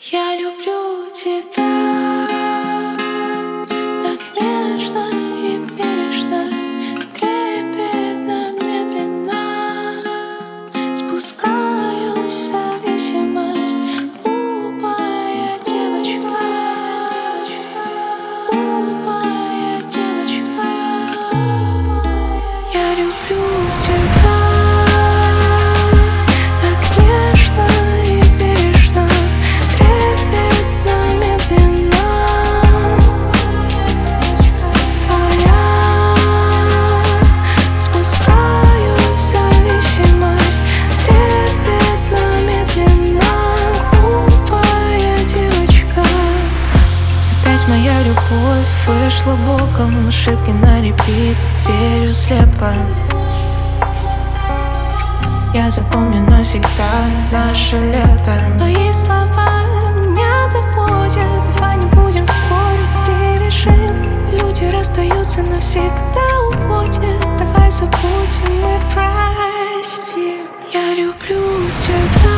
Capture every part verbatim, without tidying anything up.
Я люблю тебя так нежно и бережно, трепетно, медленно спускаюсь в зависимость. Глупая девочка, глупая девочка. Я люблю тебя так нежно и бережно, трепетно, медленно. Твоя спускаюсь в зависимость, трепетно, медленно. Глупая девочка. Опять моя любовь вышла боком, ошибки на репит, верю слепо. Я запомню навсегда наше лето. Твои слова меня доводят. Давай не будем спорить и решим. Люди расстаются, навсегда уходят. Давай забудем и простим. Я люблю тебя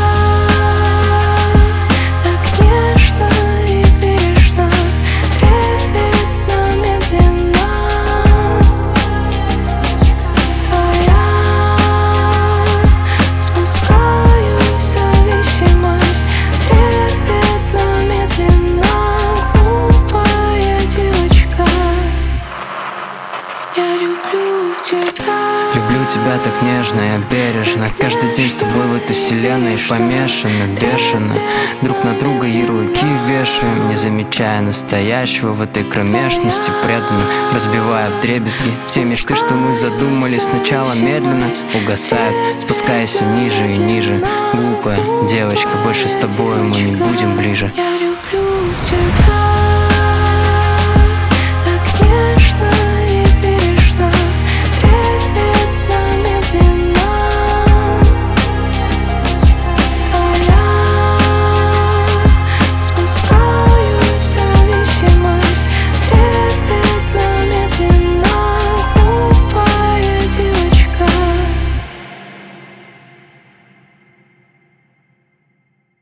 так нежно и бережно, трепетно, медленно. Твоя спускаюсь в зависимость, трепетно, медленно. Глупая девочка. Я люблю тебя. Люблю тебя так нежно и бережно. Каждый день с тобой в этой вселенной помешаны, бешено. Друг на друга ярлыки вешаем, не замечая настоящего в этой кромешности. Преданно разбивая вдребезги те мечты, что мы задумали. Сначала медленно угасают, спускаясь все ниже и ниже. Глупая девочка, больше с тобой мы не будем ближе. Я люблю тебя.